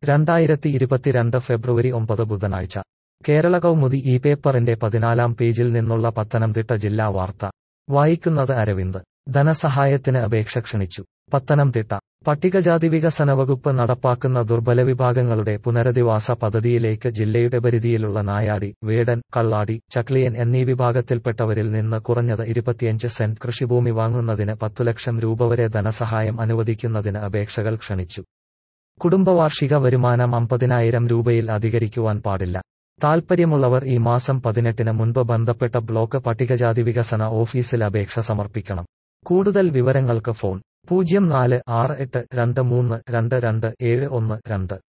2022 ഫെബ്രുവരി 9 ബുധനാഴ്ച കേരള കൗമുദി ഈ പേപ്പറിന്റെ 14-ാം പേജിൽ നിന്നുള്ള പത്തനംതിട്ട ജില്ലാ വാർത്ത വായിക്കുന്നത് അരവിന്ദ്. ധനസഹായത്തിന് അപേക്ഷ ക്ഷണിച്ചു. പത്തനംതിട്ട പട്ടികജാതി വികസന വകുപ്പ് നടപ്പാക്കുന്ന ദുർബല വിഭാഗങ്ങളുടെ പുനരധിവാസ പദ്ധതിയിലേക്ക് ജില്ലയുടെ പരിധിയിലുള്ള നായാടി, വേടൻ, കള്ളാടി, ചക്ലിയൻ എന്നീ വിഭാഗത്തിൽപ്പെട്ടവരിൽ നിന്ന് കുറഞ്ഞത് 25 സെന്റ് കൃഷിഭൂമി വാങ്ങുന്നതിന് 10 ലക്ഷം രൂപ വരെ ധനസഹായം അനുവദിക്കുന്നതിന് അപേക്ഷകൾ ക്ഷണിച്ചു. കുടുംബവാർഷിക വരുമാനം 50,000 രൂപയിൽ അധികരിക്കുവാൻ പാടില്ല. താൽപ്പര്യമുള്ളവർ ഈ മാസം 18-ന് മുൻപ് ബന്ധപ്പെട്ട ബ്ലോക്ക് പട്ടികജാതി വികസന ഓഫീസിൽ അപേക്ഷ സമർപ്പിക്കണം. കൂടുതൽ വിവരങ്ങൾക്ക് ഫോൺ 0468232271.